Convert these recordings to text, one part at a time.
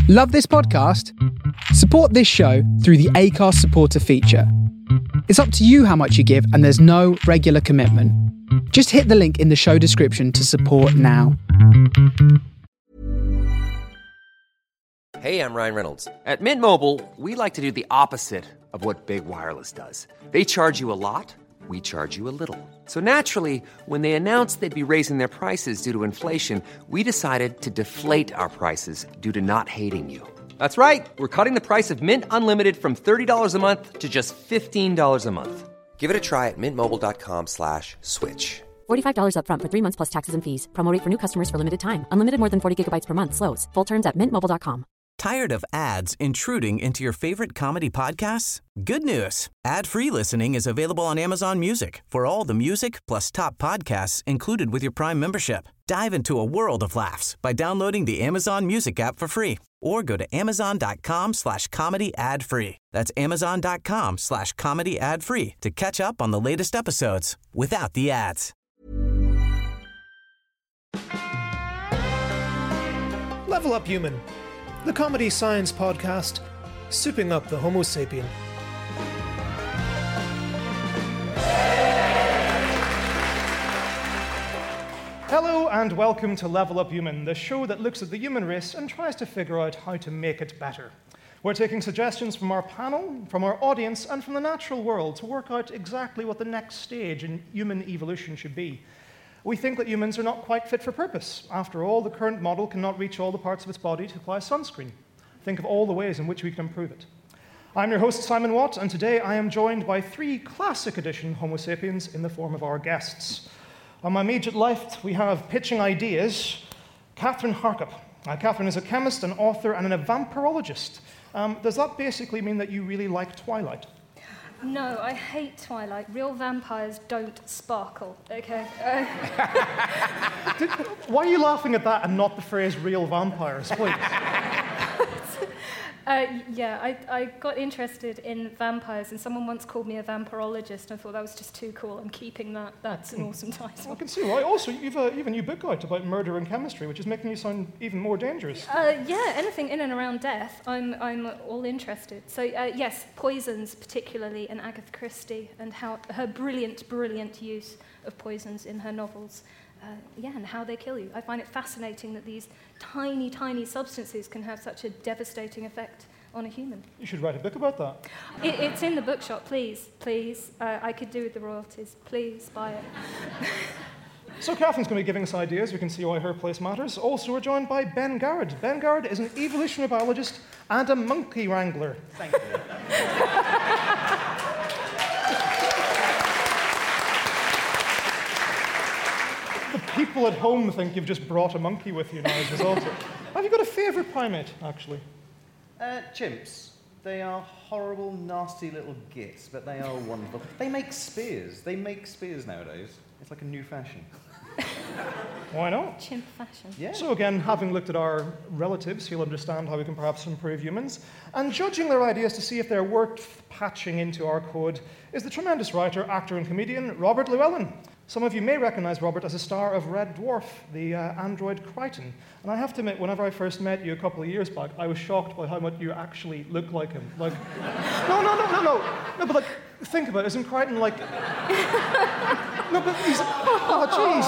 Love this podcast? Support this show through the Acast supporter feature. It's up to you how much you give, and there's no regular commitment. Just hit the link in the show description to support now. Hey, I'm Ryan Reynolds. At Mint Mobile, we like to do the opposite of what Big Wireless does. They charge you a lot, we charge you a little. So naturally, when they announced they'd be raising their prices due to inflation, we decided to deflate our prices due to not hating you. That's right. We're cutting the price of Mint Unlimited from $30 a month to just $15 a month. Give it a try at mintmobile.com/switch. $45 up front for 3 months plus taxes and fees. Promo rate for new customers for limited time. Unlimited more than 40 gigabytes per month. Slows full terms at mintmobile.com. Tired of ads intruding into your favorite comedy podcasts? Good news. Ad-free listening is available on Amazon Music for all the music plus top podcasts included with your Prime membership. Dive into a world of laughs by downloading the Amazon Music app for free or go to amazon.com/comedy ad-free. That's amazon.com/comedy ad-free to catch up on the latest episodes without the ads. Level Up Human, the comedy science podcast, souping up the Homo sapien. Hello and welcome to Level Up Human, the show that looks at the human race and tries to figure out how to make it better. We're taking suggestions from our panel, from our audience, and from the natural world to work out exactly what the next stage in human evolution should be. We think that humans are not quite fit for purpose. After all, the current model cannot reach all the parts of its body to apply sunscreen. Think of all the ways in which we can improve it. I'm your host, Simon Watt, and today I am joined by 3 classic edition Homo sapiens in the form of our guests. On my immediate left, we have pitching ideas, Catherine Harkup. Catherine is a chemist, an author, and a vampirologist. Does that basically mean that you really like Twilight? No, I hate Twilight. Real vampires don't sparkle, okay? Why are you laughing at that and not the phrase real vampires, please? I got interested in vampires, and someone once called me a vampirologist, and I thought that was just too cool. I'm keeping that. That's an awesome title. I can see why. Also, you've a new book out about murder and chemistry, which is making you sound even more dangerous. Anything in and around death, I'm all interested. So, yes, poisons particularly, and Agatha Christie, and how her brilliant use of poisons in her novels. And how they kill you. I find it fascinating that these tiny, tiny substances can have such a devastating effect on a human. You should write a book about that. It's in the bookshop, please. I could do with the royalties. Please, buy it. So Catherine's going to be giving us ideas. We can see why her place matters. Also, we're joined by Ben Garrett. Ben Garrett is an evolutionary biologist and a monkey wrangler. Thank you. People at home think you've just brought a monkey with you now as a result. Have you got a favourite primate, actually? Chimps. They are horrible, nasty little gits, but they are wonderful. They make spears. Nowadays. It's like a new fashion. Why not? Chimp fashion. Yeah. So again, having looked at our relatives, you'll understand how we can perhaps improve humans. And judging their ideas to see if they're worth patching into our code is the tremendous writer, actor, and comedian Robert Llewellyn. Some of you may recognize Robert as a star of Red Dwarf, the android Crichton. And I have to admit, whenever I first met you a couple of years back, I was shocked by how much you actually look like him. Like, no, but like, think about it, isn't Crichton like... No, but he's... Oh, jeez.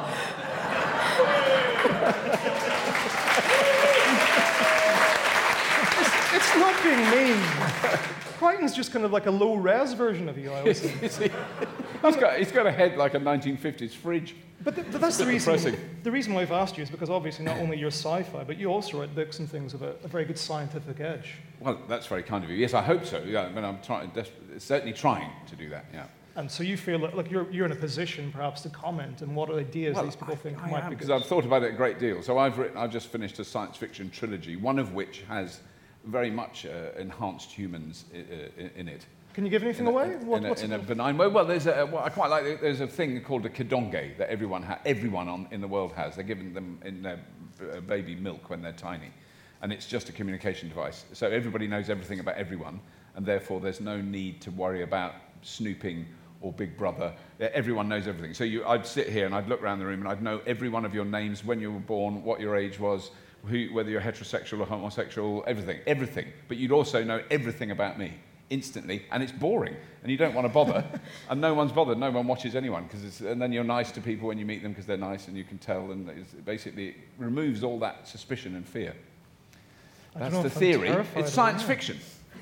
It's not being mean. Crichton's just kind of like a low-res version of you, I always think. He's got a head like a 1950s fridge. But that's the reason. The reason why I've asked you is because obviously not only you're sci-fi, but you also write books and things with a very good scientific edge. Well, that's very kind of you. Yes, I hope so. Yeah, but I'm certainly trying to do that. Yeah. And so you feel like you're in a position perhaps to comment on what ideas these people think might be good. Because I've thought about it a great deal. So I've just finished a science fiction trilogy, one of which has very much enhanced humans in it. Can you give anything away? In a benign way. Well, I quite like it. There's a thing called a kidonge that everyone in the world has. They're given them in their baby milk when they're tiny. And it's just a communication device. So everybody knows everything about everyone, and therefore there's no need to worry about snooping or Big Brother. Everyone knows everything. So I'd sit here and I'd look around the room and I'd know every one of your names, when you were born, what your age was, whether you're heterosexual or homosexual, everything. But you'd also know everything about me instantly, and it's boring, and you don't want to bother, and no one's bothered, no one watches anyone, and then you're nice to people when you meet them because they're nice, and you can tell, and basically it removes all that suspicion and fear. That's the theory. It's science fiction.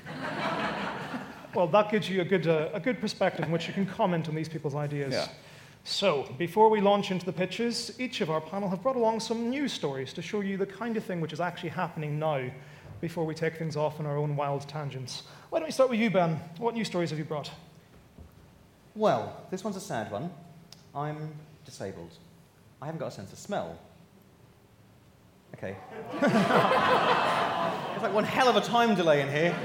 Well, that gives you a good perspective in which you can comment on these people's ideas. Yeah. So, before we launch into the pitches, each of our panel have brought along some news stories to show you the kind of thing which is actually happening now, before we take things off on our own wild tangents. Why don't we start with you, Ben? What news stories have you brought? Well, this one's a sad one. I'm disabled. I haven't got a sense of smell. Okay. It's like one hell of a time delay in here.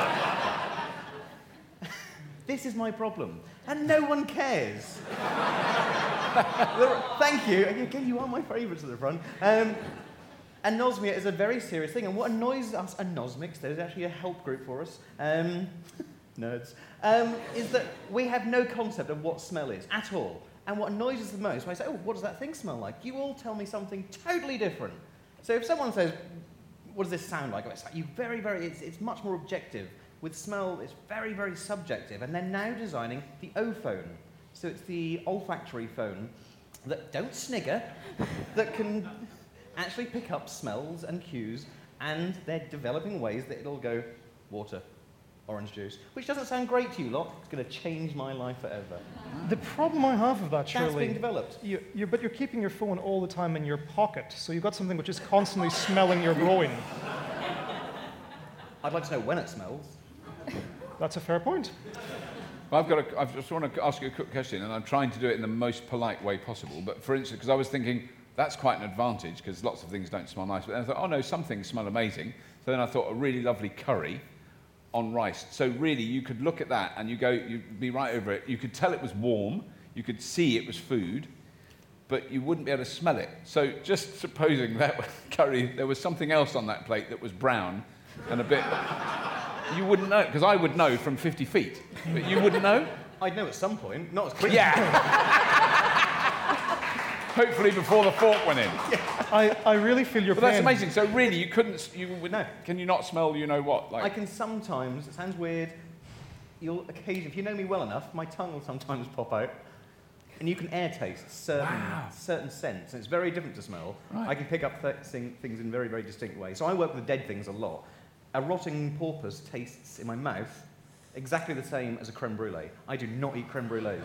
This is my problem, and no one cares. Thank you. Again, you are my favourites at the front. Anosmia is a very serious thing, and what annoys us anosmics, there's actually a help group for us, nerds, is that we have no concept of what smell is at all. And what annoys us the most, when I say, oh, what does that thing smell like? You all tell me something totally different. So if someone says, what does this sound like? It's like it's much more objective. With smell, it's very, very subjective. And they're now designing the O-phone. So it's the olfactory phone that, don't snigger, that can actually pick up smells and cues, and they're developing ways that it'll go water, orange juice, which doesn't sound great to you lot. It's going to change my life forever. The problem I have with that, surely... That's being developed. But you're keeping your phone all the time in your pocket, so you've got something which is constantly smelling your groin. I'd like to know when it smells. That's a fair point. I just want to ask you a quick question, and I'm trying to do it in the most polite way possible. But for instance, because I was thinking, that's quite an advantage, because lots of things don't smell nice. But then I thought, oh no, some things smell amazing. So then I thought a really lovely curry on rice. So really, you could look at that, and you'd be right over it. You could tell it was warm. You could see it was food. But you wouldn't be able to smell it. So just supposing that curry, there was something else on that plate that was brown and a bit... You wouldn't know, because I would know from 50 feet, but you wouldn't know? I'd know at some point, not as quick. Yeah. Hopefully before the fork went in. Yeah. I really feel your pain. But that's amazing. So really, you would know. Can you not smell you know what? I can sometimes, it sounds weird, you'll occasionally, if you know me well enough, my tongue will sometimes pop out, and you can air taste certain scents, and it's very different to smell. Right. I can pick up things in very, very distinct ways. So I work with dead things a lot. A rotting porpoise tastes in my mouth exactly the same as a creme brulee. I do not eat creme brulees.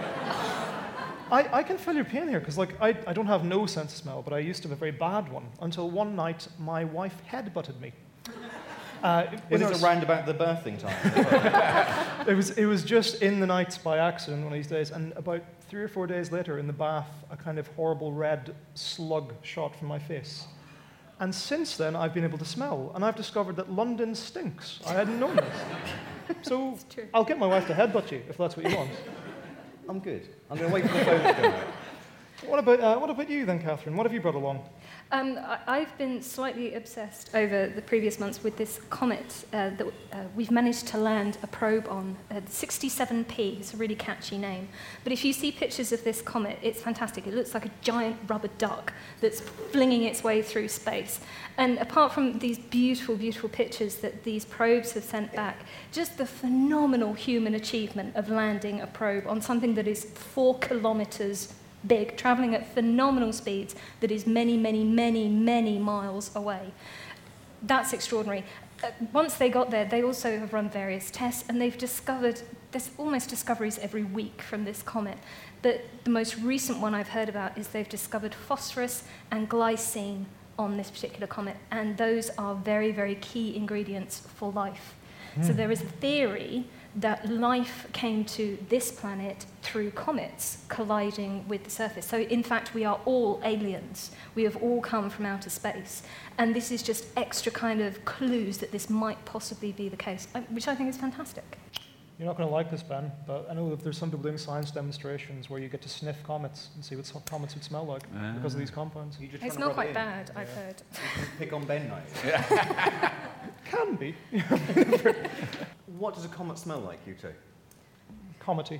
I can feel your pain here, because I don't have no sense of smell, but I used to have a very bad one, until one night my wife headbutted me. Was it around about the birthing time? It was just in the night by accident one of these days, and about 3 or 4 days later in the bath, a kind of horrible red slug shot from my face. And since then, I've been able to smell, and I've discovered that London stinks. I hadn't known this. So I'll get my wife to headbutt you, if that's what you want. I'm good. I'm going to wait for the phone to come out. What about you then, Catherine? What have you brought along? I've been slightly obsessed over the previous months with this comet that we've managed to land a probe on. 67P, it's a really catchy name. But if you see pictures of this comet, it's fantastic. It looks like a giant rubber duck that's flinging its way through space. And apart from these beautiful, beautiful pictures that these probes have sent back, just the phenomenal human achievement of landing a probe on something that is 4 kilometers big, travelling at phenomenal speeds that is many, many, many, many miles away. That's extraordinary. Once they got there, they also have run various tests, and they've discovered, there's almost discoveries every week from this comet. But the most recent one I've heard about is they've discovered phosphorus and glycine on this particular comet, and those are very, very key ingredients for life. So there is a theory that life came to this planet through comets colliding with the surface. So in fact, we are all aliens. We have all come from outer space. And this is just extra kind of clues that this might possibly be the case, which I think is fantastic. You're not going to like this, Ben, but I know that there's some people doing science demonstrations where you get to sniff comets and see what comets would smell like because of these compounds. They smell quite bad, I've heard. You can pick on Ben night. Can be. What does a comet smell like, you two? Comety.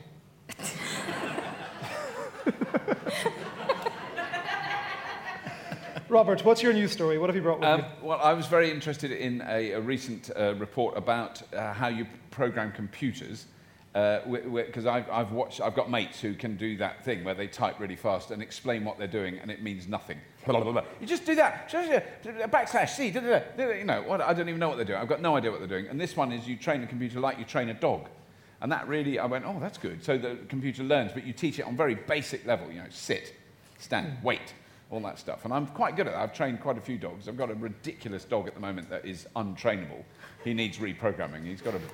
Robert, what's your news story? What have you brought with you? Well, I was very interested in a recent report about how you program computers. Because I've got mates who can do that thing where they type really fast and explain what they're doing, and it means nothing. Blah, blah, blah. You just do that. /C. You know, I don't even know what they're doing. I've got no idea what they're doing. And this one is you train a computer like you train a dog. And that really, I went, oh, that's good. So the computer learns, but you teach it on very basic level. You know, sit, stand, wait, all that stuff. And I'm quite good at that. I've trained quite a few dogs. I've got a ridiculous dog at the moment that is untrainable. He needs reprogramming. He's got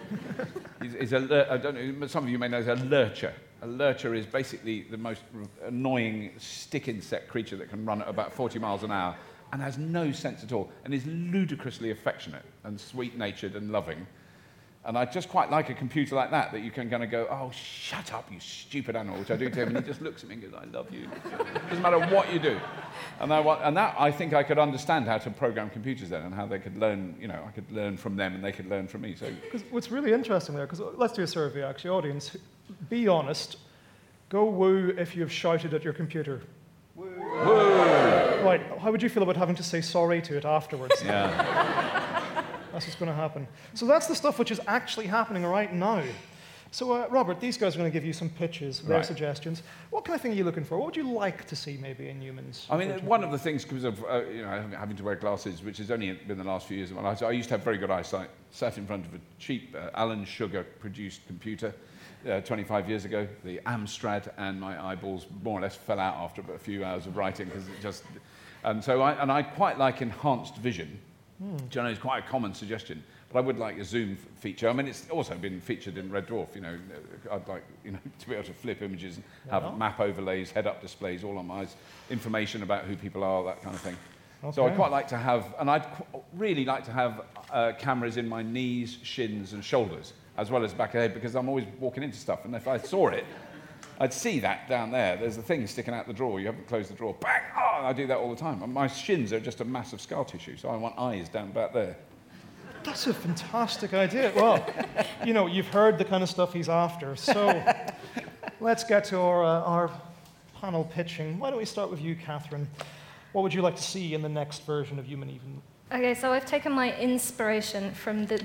I don't know, some of you may know, he's a lurcher. A lurcher is basically the most annoying stick insect creature that can run at about 40 miles an hour and has no sense at all and is ludicrously affectionate and sweet-natured and loving. And I just quite like a computer like that you can kind of go, oh, shut up, you stupid animal, which I do to him, and he just looks at me and goes, I love you. Doesn't matter what you do. And that I think I could understand how to program computers then and how they could learn, you know, I could learn from them and they could learn from me. So, what's really interesting there, because let's do a survey, actually, audience, be honest, go woo if you've shouted at your computer. Woo. Woo. Right, how would you feel about having to say sorry to it afterwards? Yeah. That's what's going to happen. So that's the stuff which is actually happening right now. So, Robert, these guys are going to give you some pitches, their suggestions. What kind of thing are you looking for? What would you like to see maybe in humans? I mean, one of the things, because of having to wear glasses, which has only been the last few years of my life, I used to have very good eyesight, sat in front of a cheap Alan Sugar-produced computer 25 years ago, the Amstrad, and my eyeballs more or less fell out after a few hours of writing, because it just... And so I quite like enhanced vision, which I know is quite a common suggestion, but I would like a zoom feature. I mean, it's also been featured in Red Dwarf, you know. I'd like, you know, to be able to flip images and have map overlays, head-up displays, all on my eyes, information about who people are, that kind of thing. Okay. So I'd quite like to have, and I'd really like to have cameras in my knees, shins, and shoulders, as well as back of the head, because I'm always walking into stuff, and if I saw it, I'd see that down there. There's a thing sticking out the drawer. You haven't closed the drawer. Bang! Oh, I do that all the time. And my shins are just a massive scar tissue, so I want eyes down back there. That's a fantastic idea. Well, you know, you've heard the kind of stuff he's after. So let's get to our panel pitching. Why don't we start with you, Catherine? What would you like to see in the next version of Human Even? Okay, so I've taken my inspiration from the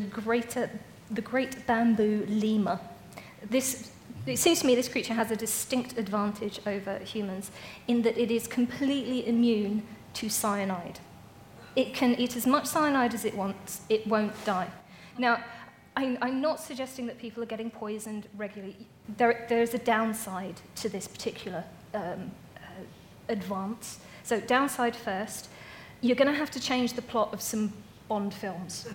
great bamboo lemur. It seems to me this creature has a distinct advantage over humans in that it is completely immune to cyanide. It can eat as much cyanide as it wants, it won't die. Now, I'm not suggesting that people are getting poisoned regularly. There's a downside to this particular advance. So downside first, you're going to have to change the plot of some Bond films.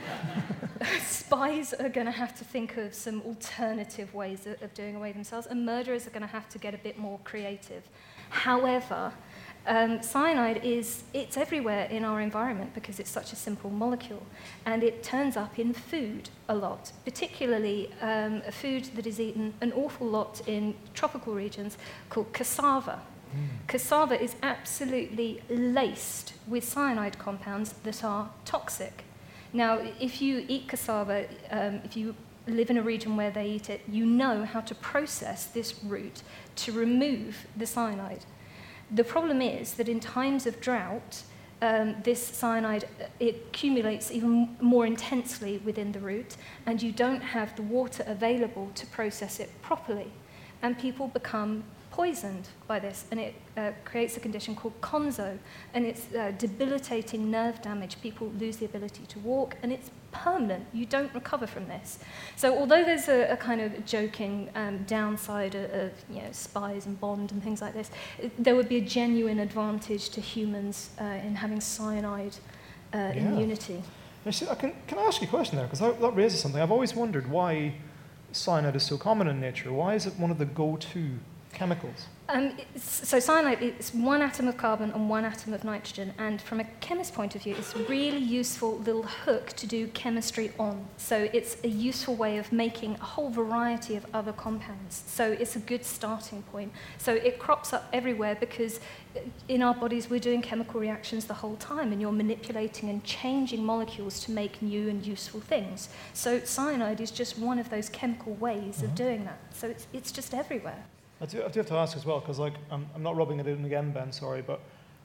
Spies are going to have to think of some alternative ways of doing away themselves, and murderers are going to have to get a bit more creative. However, cyanide it's everywhere in our environment because it's such a simple molecule, and it turns up in food a lot, particularly a food that is eaten an awful lot in tropical regions called cassava. Cassava is absolutely laced with cyanide compounds that are toxic. Now, if you eat cassava, if you live in a region where they eat it, you know how to process this root to remove the cyanide. The problem is that in times of drought, this cyanide it accumulates even more intensely within the root, and you don't have the water available to process it properly. And people become poisoned by this, and it creates a condition called konzo, and it's debilitating nerve damage. People lose the ability to walk, and it's permanent. You don't recover from this. So although there's a kind of joking downside of spies and Bond and things like this, there would be a genuine advantage to humans in having cyanide immunity. Can I ask you a question there? Because that raises something. I've always wondered why cyanide is so common in nature. Why is it one of the go-to chemicals? So cyanide is one atom of carbon and one atom of nitrogen, and from a chemist's point of view, it's a really useful little hook to do chemistry on. So it's a useful way of making a whole variety of other compounds. So it's a good starting point. So it crops up everywhere because in our bodies we're doing chemical reactions the whole time, and you're manipulating and changing molecules to make new and useful things. So cyanide is just one of those chemical ways of doing that. So it's just everywhere. I do have to ask as well, because I'm not rubbing it in again, Ben, sorry, but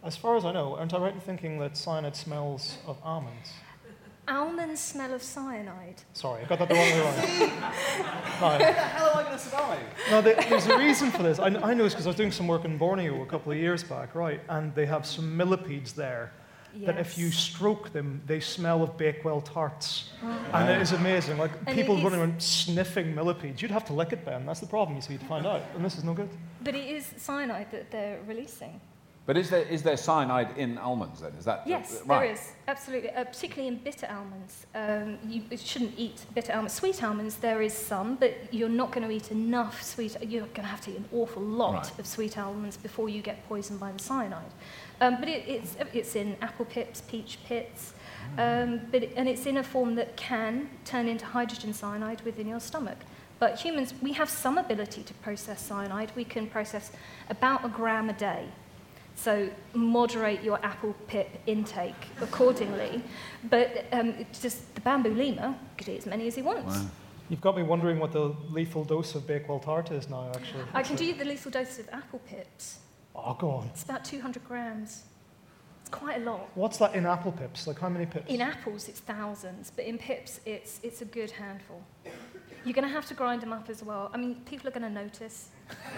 As far as I know, aren't I right in thinking that cyanide smells of almonds? Almonds smell of cyanide. Sorry, I got that the wrong way around. How the hell am I going to survive? No, there's a reason for this. I know this because I was doing some work in Borneo a couple of years back, right? And they have some millipedes there that if you stroke them, they smell of Bakewell tarts. And it is amazing. Like, And people running around sniffing millipedes. You'd have to lick it, Ben. That's the problem, you see, to find out. And this is no good. But it is cyanide that they're releasing. But is there cyanide in almonds then? Is that Yes, right? there is, absolutely. Particularly in bitter almonds. You shouldn't eat bitter almonds. Sweet almonds, there is some, but you're not going to eat enough sweet. You're going to have to eat an awful lot of sweet almonds before you get poisoned by the cyanide. But it's in apple pips, peach pits, and it's in a form that can turn into hydrogen cyanide within your stomach. But humans, we have some ability to process cyanide. We can process about 1 gram a day. So moderate your apple pip intake accordingly. But just the bamboo lemur could eat as many as he wants. Wow. You've got me wondering what the lethal dose of Bakewell tart is now, actually. I can do the lethal dose of apple pips. Oh, go on. It's about 200 grams. It's quite a lot. What's that in apple pips? Like, how many pips? In apples, it's thousands, but in pips, it's a good handful. You're going to have to grind them up as well. I mean, people are going to notice.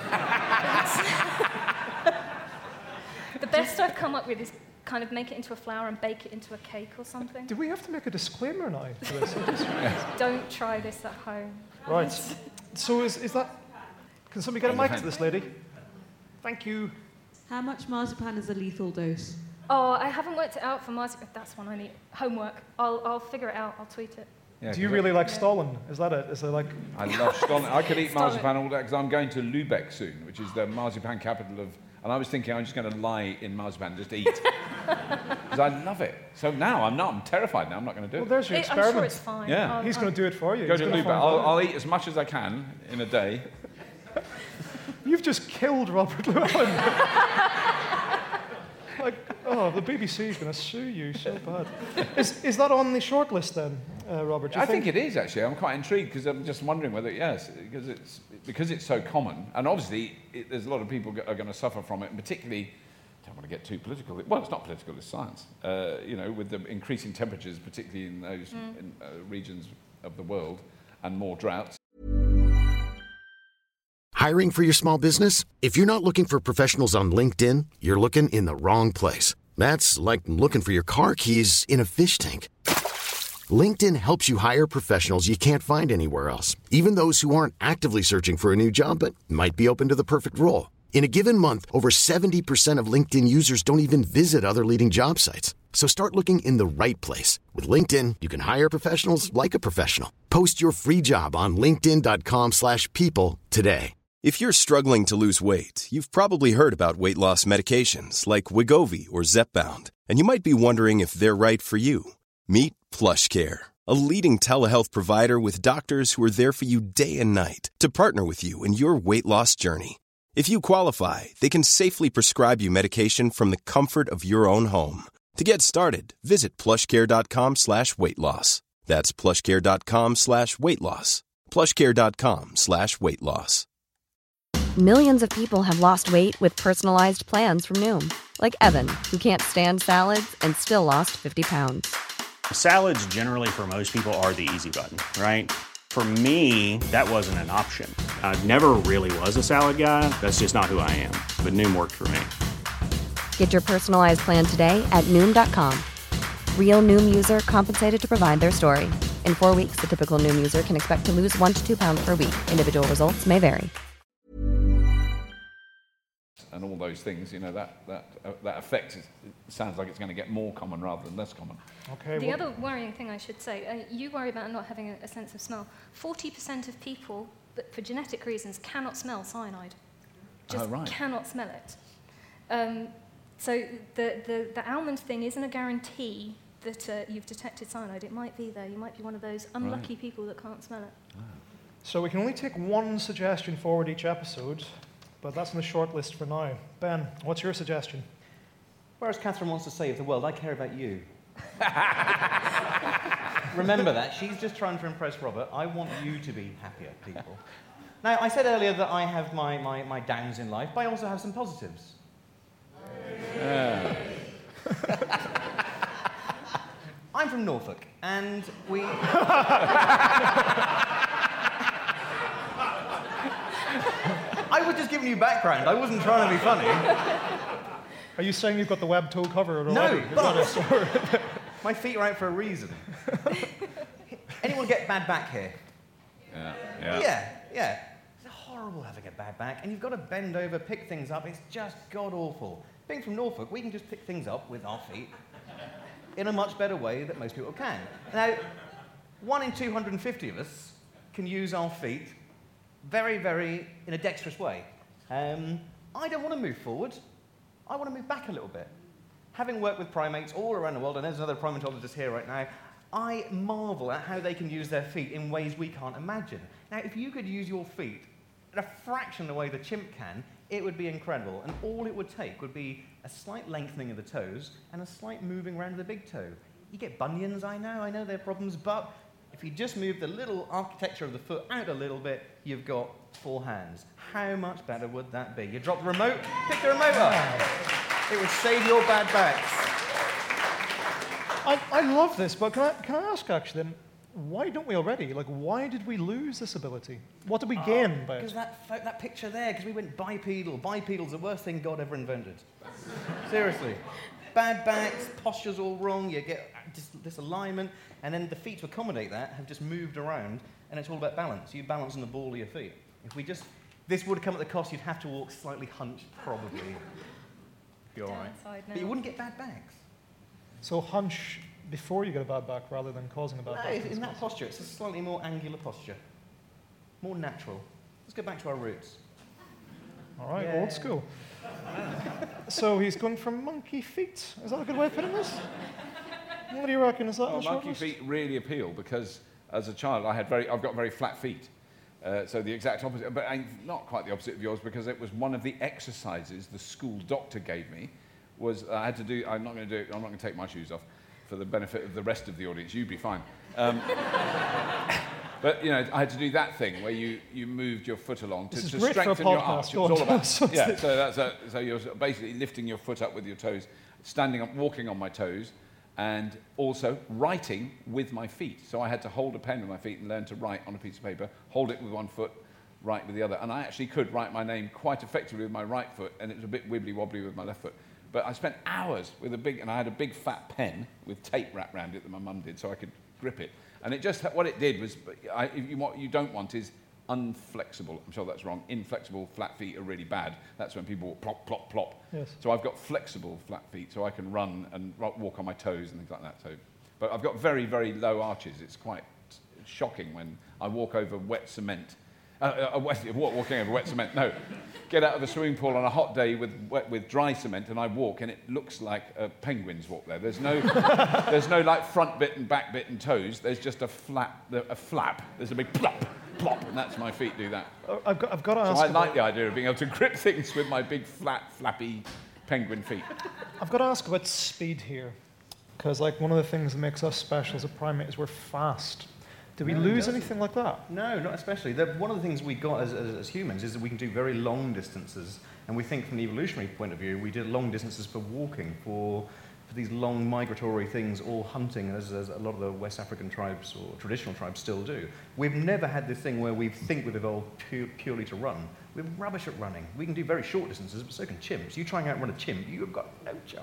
The best I've come up with is kind of make it into a flour and bake it into a cake or something. Do we have to make a disclaimer now for this? Don't try this at home. Right. So is that... Can somebody get a mic to this lady? Thank you. How much marzipan is a lethal dose? Oh, I haven't worked it out for marzipan. That's one I need. Homework. I'll figure it out. I'll tweet it. Yeah, do you really like Stalin? Is that it? Is it like... I love Stalin. I could eat Stalin. marzipan all day because I'm going to Lübeck soon, which is the marzipan capital of... And I was thinking I'm just going to lie in marzipan and just eat. Because I love it. So now I'm not. I'm terrified now. I'm not going to do Well, it. there's your I'm experiment. sure it's fine. Yeah. He's going to do it for you. Go He's to gonna Lübeck. find out. I'll eat as much as I can in a day. You've just killed Robert Llewellyn. Like, oh, the BBC is going to sue you so bad. Is that on the shortlist then, Robert? I think it is, actually. I'm quite intrigued because I'm just wondering whether, yes, because it's so common. And obviously, there's a lot of people are going to suffer from it, and particularly, I don't want to get too political. Well, it's not political, it's science. With the increasing temperatures, particularly in those regions of the world, and more droughts. Hiring for your small business? If you're not looking for professionals on LinkedIn, you're looking in the wrong place. That's like looking for your car keys in a fish tank. LinkedIn helps you hire professionals you can't find anywhere else, even those who aren't actively searching for a new job but might be open to the perfect role. In a given month, over 70% of LinkedIn users don't even visit other leading job sites. So start looking in the right place. With LinkedIn, you can hire professionals like a professional. Post your free job on linkedin.com/people today. If you're struggling to lose weight, you've probably heard about weight loss medications like Wegovy or Zepbound, and you might be wondering if they're right for you. Meet PlushCare, a leading telehealth provider with doctors who are there for you day and night to partner with you in your weight loss journey. If you qualify, they can safely prescribe you medication from the comfort of your own home. To get started, visit plushcare.com/weightloss. That's plushcare.com/weightloss. plushcare.com/weightloss. Millions of people have lost weight with personalized plans from Noom. Like Evan, who can't stand salads and still lost 50 pounds. Salads generally for most people are the easy button, right? For me, that wasn't an option. I never really was a salad guy. That's just not who I am. But Noom worked for me. Get your personalized plan today at Noom.com. Real Noom user compensated to provide their story. In 4 weeks, the typical Noom user can expect to lose 1 to 2 pounds per week. Individual results may vary. And all those things, that effect sounds like it's going to get more common rather than less common. Okay. The other worrying thing I should say, you worry about not having a sense of smell. 40% of people, for genetic reasons, cannot smell cyanide. Just cannot smell it. So the almond thing isn't a guarantee that you've detected cyanide. It might be there. You might be one of those unlucky people that can't smell it. So we can only take one suggestion forward each episode, but that's on the short list for now. Ben, what's your suggestion? Whereas Catherine wants to save the world, I care about you. Remember that. She's just trying to impress Robert. I want you to be happier, people. Now, I said earlier that I have my downs in life, but I also have some positives. I'm from Norfolk, and we... I was just giving you background. I wasn't trying to be funny. Are you saying you've got the web toe covered already? No, but my feet are out for a reason. Anyone get bad back here? Yeah. It's horrible having a bad back, and you've got to bend over, pick things up. It's just god-awful. Being from Norfolk, we can just pick things up with our feet in a much better way that most people can. Now, 1 in 250 of us can use our feet very, very in a dexterous way. I don't want to move forward. I want to move back a little bit. Having worked with primates all around the world, and there's another primatologist here right now, I marvel at how they can use their feet in ways we can't imagine. Now, if you could use your feet in a fraction of the way the chimp can, it would be incredible. And all it would take would be a slight lengthening of the toes and a slight moving around of the big toe. You get bunions, I know they're problems, but if you just move the little architecture of the foot out a little bit, you've got 4 hands. How much better would that be? You drop the remote, pick the remote up. It would save your bad backs. I love this, but can I ask actually then, why don't we already? Like, why did we lose this ability? What did we gain by it? Because that picture there, because we went bipedal. Bipedal's the worst thing God ever invented. Seriously. Bad backs, posture's all wrong, you get disalignment, and then the feet to accommodate that have just moved around, and it's all about balance. You balance on the ball of your feet. This would come at the cost, you'd have to walk slightly hunched, probably. Be all right. But you wouldn't get bad backs. So hunch before you get a bad back rather than causing a bad back? In that posture, it's a slightly more angular posture. More natural. Let's go back to our roots. All right, old school. So he's going for monkey feet. Is that a good way of putting this? What do you reckon? Is that on the short monkey list? feet really appeal because as a child I've got very flat feet. So the exact opposite, but not quite the opposite of yours, because it was one of the exercises the school doctor gave me. Was I had to do. I'm not going to do it. I'm not going to take my shoes off for the benefit of the rest of the audience. You'd be fine. But you know, I had to do that thing where you moved your foot along to strengthen your arch. It was all about so you're basically lifting your foot up with your toes, standing up, walking on my toes, and also writing with my feet. So I had to hold a pen with my feet and learn to write on a piece of paper, hold it with one foot, write with the other. And I actually could write my name quite effectively with my right foot, and it was a bit wibbly-wobbly with my left foot. But I spent hours with and I had a big fat pen with tape wrapped around it that my mum did so I could grip it. And it just, what it did was, what you don't want is unflexible. I'm sure that's wrong. Inflexible flat feet are really bad. That's when people walk plop, plop, plop. Yes. So I've got flexible flat feet so I can run and walk on my toes and things like that. So, but I've got very, very low arches. It's quite shocking when I walk over wet cement. Walking over wet cement, no. Get out of the swimming pool on a hot day with dry cement, and I walk, and it looks like penguins walk there. There's no like front bit and back bit and toes. There's just a flap. There's a big plop, plop, and that's my feet do that. I've got to ask. So I like the idea of being able to grip things with my big flat, flappy penguin feet. I've got to ask about speed here, because like one of the things that makes us special as a primate is we're fast. Do we lose anything like that? No, not especially. One of the things we got as humans is that we can do very long distances. And we think from the evolutionary point of view, we did long distances for walking, for these long migratory things, or hunting, as a lot of the West African tribes or traditional tribes still do. We've never had this thing where we think we've evolved purely to run. We're rubbish at running. We can do very short distances, but so can chimps. You try and outrun a chimp, you've got no chance.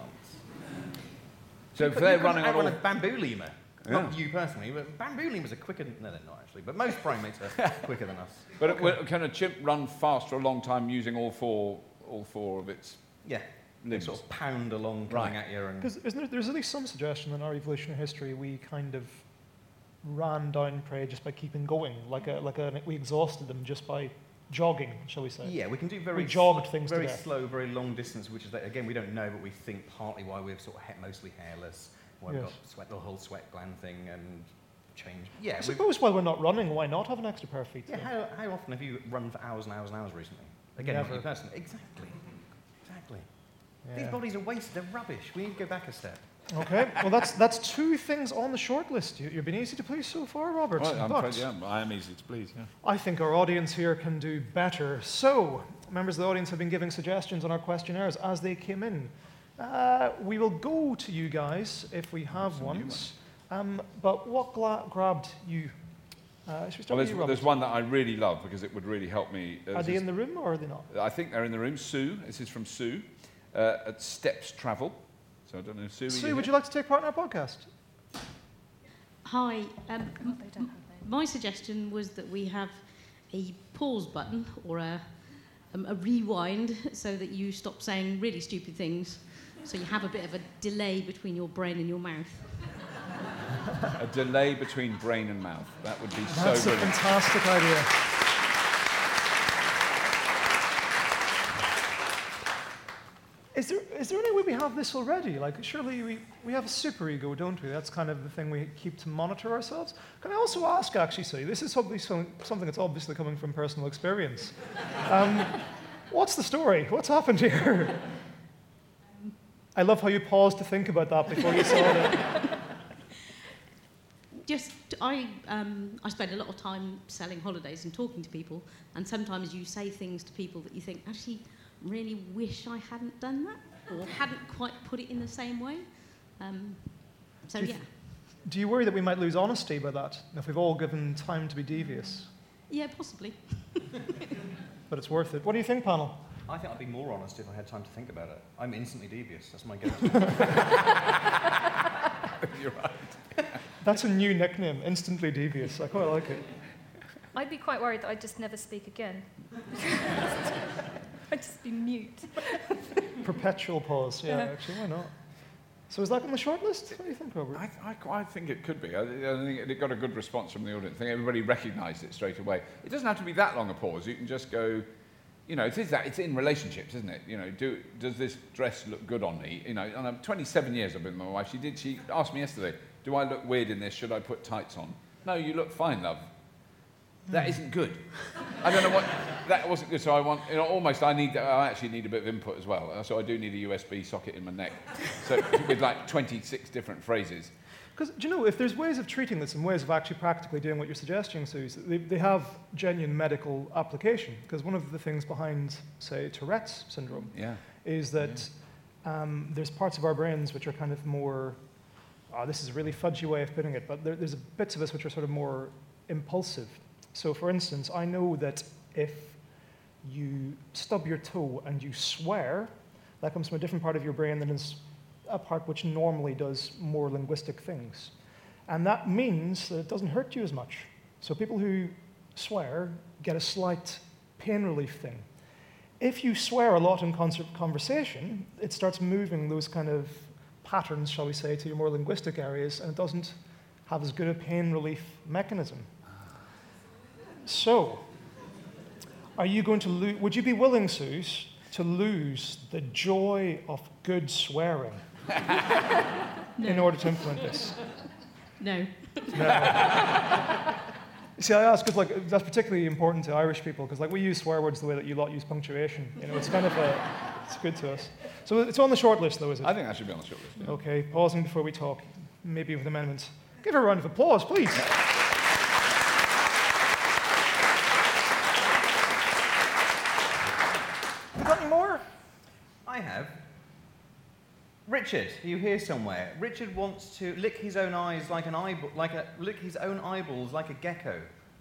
So if they're running on outrun a bamboo lemur. Yeah. Not you personally, but bamboo lemurs are quicker. No, they're not actually. But most primates are quicker than us. But can a chimp run fast for a long time using all four of its limbs? Sort of pound along, coming at you. Because there's at least some suggestion in our evolutionary history we kind of ran down prey just by keeping going, we exhausted them just by jogging, shall we say? Yeah, we can do we jogged things very slow, very long distance, which is again we don't know, but we think partly why we're sort of mostly hairless. Why we've got the whole sweat gland thing and change. Yeah, I suppose while we're not running, why not have an extra pair of feet? Yeah, how often have you run for hours and hours and hours recently? Again, not you personally. Exactly. Yeah. These bodies are wasted, they're rubbish. We need to go back a step. Okay, well that's 2 things on the short list. You've been easy to please so far, Robert. Well, I am easy to please, yeah. I think our audience here can do better. So, members of the audience have been giving suggestions on our questionnaires as they came in. We will go to you guys if we have ones. But what grabbed you? Should we start with you, Robert? There's one that I really love because it would really help me. Are they in the room or are they not? I think they're in the room. Sue, this is from Sue at Steps Travel. So I don't know, Sue. Sue, would you like to take part in our podcast? Hi. My suggestion was that we have a pause button or a rewind so that you stop saying really stupid things, so you have a bit of a delay between your brain and your mouth. A delay between brain and mouth. That would be so brilliant. That's a fantastic idea. Is there any way we have this already? Like, surely we have a superego, don't we? That's kind of the thing we keep to monitor ourselves. Can I also ask, actually, Sue, this is something that's obviously coming from personal experience. What's the story? What's happened here? I love how you paused to think about that before you saw it. I spend a lot of time selling holidays and talking to people, and sometimes you say things to people that you think, actually, really wish I hadn't done that, or hadn't quite put it in the same way. Do you worry that we might lose honesty by that, if we've all given time to be devious? Yeah, possibly. But it's worth it. What do you think, panel? I think I'd be more honest if I had time to think about it. I'm instantly devious. That's my go-to. You're right. That's a new nickname, instantly devious. I quite like it. I'd be quite worried that I'd just never speak again. I'd just be mute. Perpetual pause, actually, why not? So is that on the short list? What do you think, Robert? I think it could be. I think it got a good response from the audience. I think everybody recognised it straight away. It doesn't have to be that long a pause. You can just go, it's in relationships, isn't it? Does this dress look good on me? And I'm 27 years I've been with my wife. She asked me yesterday, do I look weird in this? Should I put tights on? No, you look fine, love. That isn't good. I don't know what, that wasn't good. So I want, I actually need a bit of input as well. So I do need a USB socket in my neck. So with like 26 different phrases. Because, if there's ways of treating this and ways of actually practically doing what you're suggesting, Sue, they have genuine medical application. Because one of the things behind, say, Tourette's syndrome is that there's parts of our brains which are kind of more, this is a really fudgy way of putting it, but there's bits of us which are sort of more impulsive. So, for instance, I know that if you stub your toe and you swear, that comes from a different part of your brain than is a part which normally does more linguistic things. And that means that it doesn't hurt you as much. So people who swear get a slight pain relief thing. If you swear a lot in conversation, it starts moving those kind of patterns, shall we say, to your more linguistic areas, and it doesn't have as good a pain relief mechanism. So, are you going to would you be willing, Suze, to lose the joy of good swearing in order to implement this? No. See, I ask because that's particularly important to Irish people because we use swear words the way that you lot use punctuation. It's kind of it's good to us. So it's on the short list, though, is it? I think that should be on the short list. Yeah. Okay, pausing before we talk, maybe with amendments. Give her a round of applause, please. I have. Richard, are you here somewhere? Richard wants to lick his own eyes lick his own eyeballs like a gecko.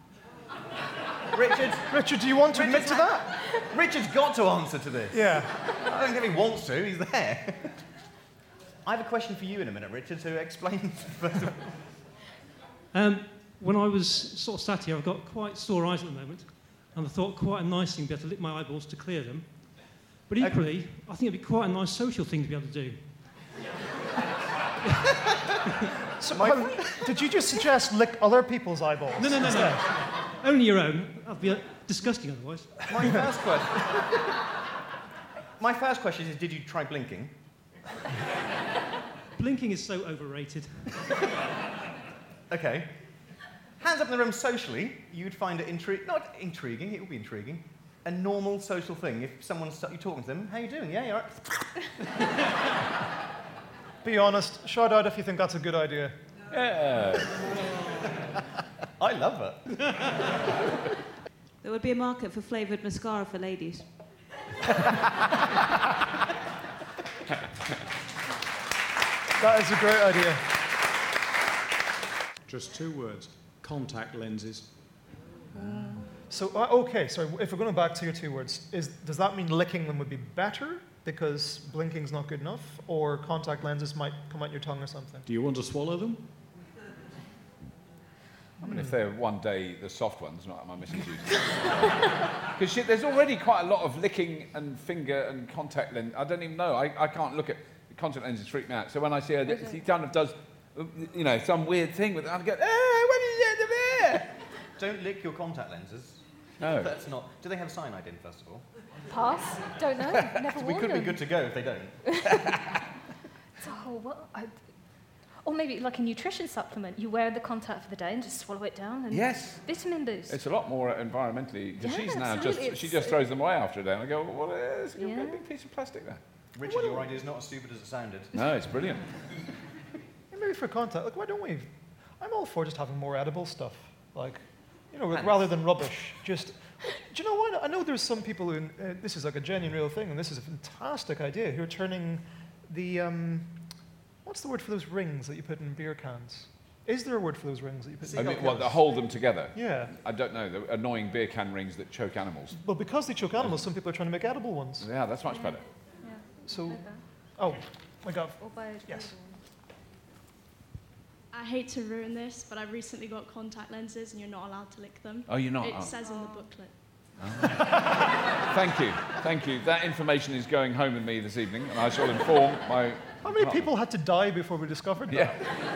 Richard, do you want to admit to that? Richard's got to answer to this. Yeah. I don't think he wants to. He's there. I have a question for you in a minute, Richard. So explain first of all. When I was sort of sat here, I've got quite sore eyes at the moment, and I thought quite a nice thing to be able to lick my eyeballs to clear them. But equally, I think it'd be quite a nice social thing to be able to do. So, did you just suggest lick other people's eyeballs? No. Only your own. That'd be disgusting otherwise. My first question is, did you try blinking? Blinking is so overrated. Okay. Hands up in the room socially, you'd find it not intriguing, it would be intriguing. A normal social thing. If someone's you're talking to them, how you doing? Yeah, you're right. Be honest. Shout out if you think that's a good idea. Yeah. I love it. There would be a market for flavoured mascara for ladies. That is a great idea. Just 2 words. Contact lenses. So, okay, sorry, if we're going back to your 2 words, does that mean licking them would be better because blinking's not good enough, or contact lenses might come out your tongue or something? Do you want to swallow them? I mean, if they're one day the soft ones, not my missus uses. Because there's already quite a lot of licking and finger and contact lens. I don't even know. I can't look at contact lenses. Freak me out. So when I see her, she kind of does, some weird thing with it. I go, what is it there? Don't lick your contact lenses. No. That's not. Do they have cyanide in, first of all? Pass. Don't know. Never We worn could them. be good to go if they don't. Or maybe like a nutrition supplement. You wear the contact for the day and just swallow it down. And Yes. Vitamin boost. It's a lot more environmentally, because Yeah, she's now absolutely. she just throws them away after a day. And I go, well, there's a Yeah. big piece of plastic there. Richard, your idea is not as stupid as it sounded. No, it's brilliant. And maybe for contact, like, why don't we? I'm all for just having more edible stuff, like, rather than rubbish. Just, do you know what? I know there's some people who, this is like a genuine real thing, and this is a fantastic idea, who are turning the, what's the word for those rings that you put in beer cans? Is there a word for those rings that you put in beer cans? They hold them together? Yeah. I don't know, the annoying beer can rings that choke animals. Well, because they choke animals, some people are trying to make edible ones. Yeah, that's much better. Yeah. So, oh, my God. Or biodegradable. Yes. I hate to ruin this, but I recently got contact lenses and you're not allowed to lick them. Oh, you're not? It Oh. says in the booklet. Thank you. That information is going home with me this evening, and I shall inform my... How many people had to die before we discovered that? Yeah.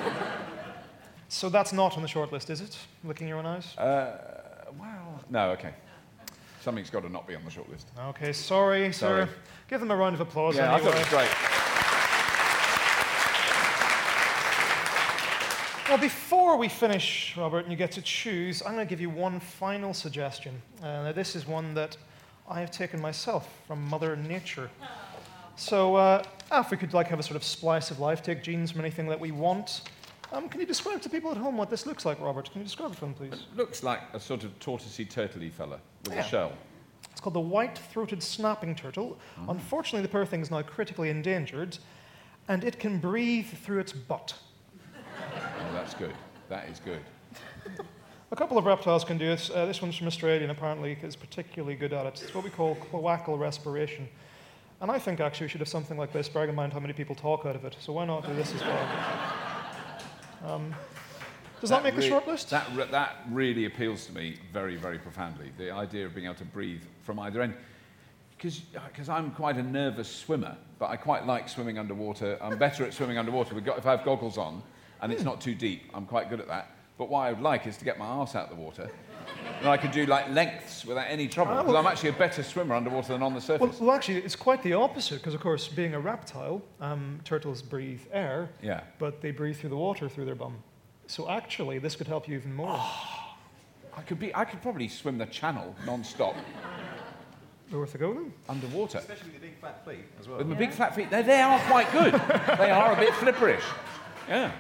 So that's not on the short list, is it? Licking your own eyes? Well, no, okay. Something's got to not be on the short list. Okay, sorry, sir. Give them a round of applause Yeah, anyway. I thought it was great. Well, before we finish, Robert, and you get to choose, I'm going to give you one final suggestion. Now, this is one that I have taken myself from Mother Nature. So, if we could have a sort of splice of life, take genes from anything that we want. Can you describe to people at home what this looks like, Robert? Can you describe it to them, please? It looks like a sort of tortoisey, turtley fella with a shell. It's called the white-throated snapping turtle. Unfortunately, the poor thing is now critically endangered, and it can breathe through its butt. Oh, that's good. That is good. A couple of reptiles can do it. This one's from Australia and apparently is particularly good at it. It's what we call cloacal respiration. And I think actually we should have something like this, bearing in mind how many people talk out of it. So why not do this as well? Does that make the short list? That really appeals to me very, very profoundly. The idea of being able to breathe from either end. Because I'm quite a nervous swimmer, but I quite like swimming underwater. I'm better at swimming underwater if I have goggles on and it's not too deep. I'm quite good at that. But what I would like is to get my arse out of the water. And I could do lengths without any trouble, because I'm actually a better swimmer underwater than on the surface. Well, actually, it's quite the opposite, because, of course, being a reptile, turtles breathe air, but they breathe through the water through their bum. So actually, this could help you even more. I could probably swim the channel non-stop. Worth a go, then? Underwater. Especially with the big flat feet as well. With my big flat feet, they are quite good. They are a bit flipperish. Yeah.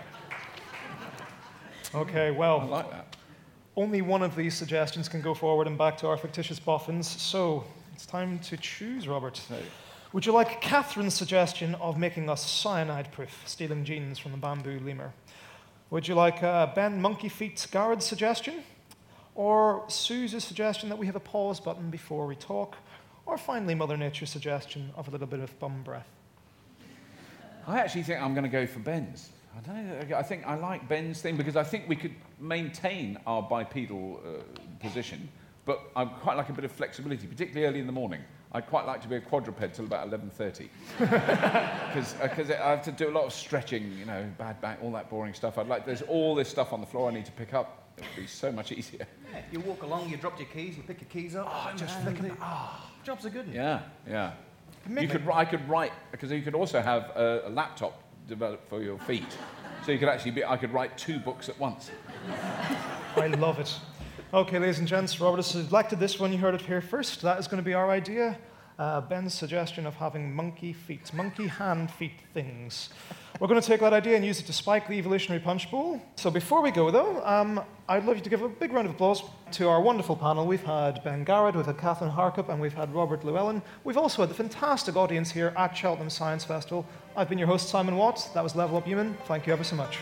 Okay, well, I like that. Only one of these suggestions can go forward and back to our fictitious boffins, so it's time to choose, Robert. Would you like Catherine's suggestion of making us cyanide-proof, stealing genes from the bamboo lemur? Would you like Ben Monkey Feet Garrett's suggestion? Or Sue's suggestion that we have a pause button before we talk? Or finally, Mother Nature's suggestion of a little bit of bum breath? I actually think I'm going to go for Ben's. I don't know. I think I like Ben's thing because I think we could maintain our bipedal position, but I quite like a bit of flexibility, particularly early in the morning. I'd quite like to be a quadruped till about 11:30 because I have to do a lot of stretching, bad back, all that boring stuff. There's all this stuff on the floor I need to pick up. It'd be so much easier. Yeah, you walk along, you dropped your keys, you pick your keys up, just flick them. Job's a good one. Yeah. I could write, because you could also have a laptop developed for your feet. So you could actually I could write 2 books at once. I love it. Okay, ladies and gents, Robert has selected this one. You heard it here first. That is going to be our idea. Ben's suggestion of having monkey feet, monkey hand feet things. We're going to take that idea and use it to spike the evolutionary punch bowl. So before we go, though, I'd love you to give a big round of applause to our wonderful panel. We've had Ben Garrett, we've had Catherine Harkup, and we've had Robert Llewellyn. We've also had the fantastic audience here at Cheltenham Science Festival. I've been your host, Simon Watt. That was Level Up Human. Thank you ever so much.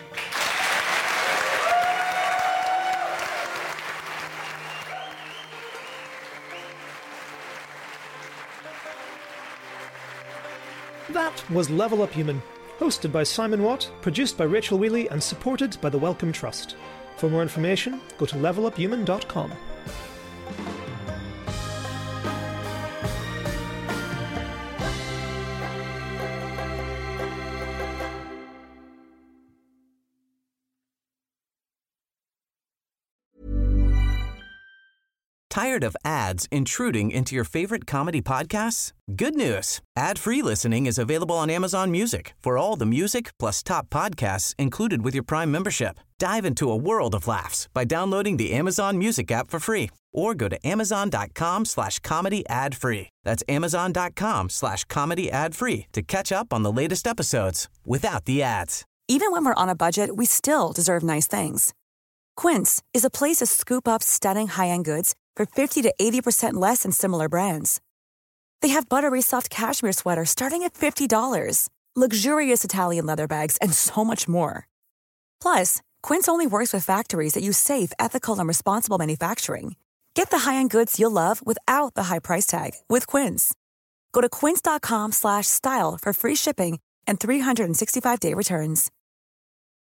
That was Level Up Human, hosted by Simon Watt, produced by Rachel Wheely, and supported by the Wellcome Trust. For more information, go to leveluphuman.com. Tired of ads intruding into your favorite comedy podcasts? Good news. Ad-free listening is available on Amazon Music for all the music plus top podcasts included with your Prime membership. Dive into a world of laughs by downloading the Amazon Music app for free or go to amazon.com/comedy ad-free. That's amazon.com/comedy ad-free to catch up on the latest episodes without the ads. Even when we're on a budget, we still deserve nice things. Quince is a place to scoop up stunning high-end goods for 50 to 80% less than similar brands. They have buttery soft cashmere sweaters starting at $50, luxurious Italian leather bags, and so much more. Plus, Quince only works with factories that use safe, ethical, and responsible manufacturing. Get the high-end goods you'll love without the high price tag with Quince. Go to quince.com/style for free shipping and 365-day returns.